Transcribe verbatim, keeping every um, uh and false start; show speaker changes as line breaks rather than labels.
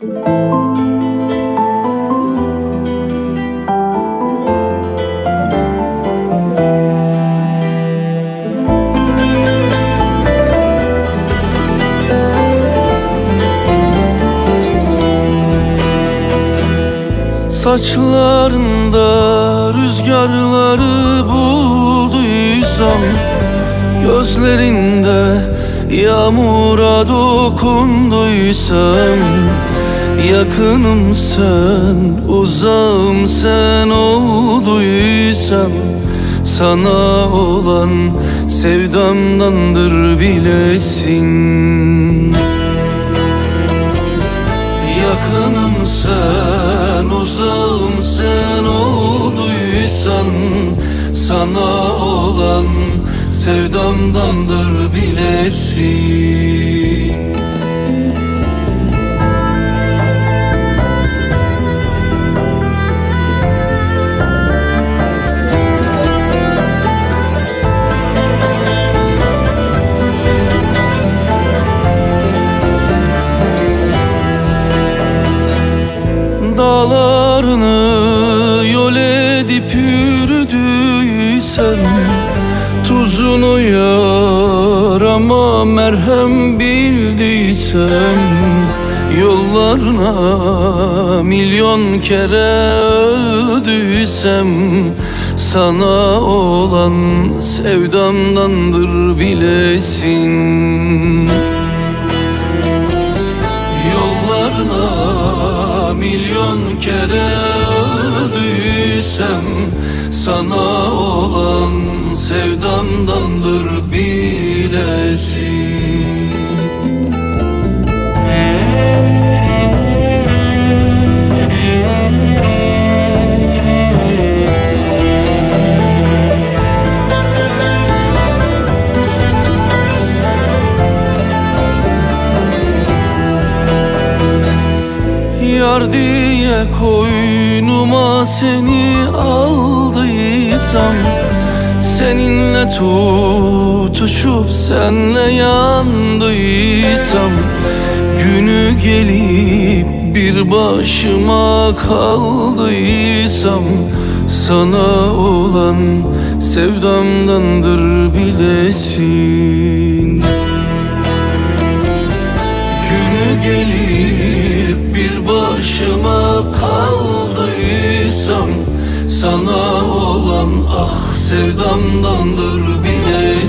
Saçlarında rüzgarları bulduysam, gözlerinde yağmura dokunduysam, yakınım sen, uzağım sen olduysan, sana olan sevdamdandır bilesin. Yakınım sen, uzağım sen olduysan, sana olan sevdamdandır bilesin. Dağlarını yol edip yürüdüysem, tuzunu yarama merhem bildiysem, yollarına milyon kere öldüysem, sana olan sevdamdandır bilesin. Yollarına milyon kere öldüysem, sana olan sevdamdandır bilesin. Yar diye koynuma seni aldıysam, seninle tutuşup senle yandıysam, günü gelip bir başıma kaldıysam, sana olan sevdamdandır bilesin. Günü gelip bir başıma kaldıysam, sana olan ah sevdamdandır bilesin.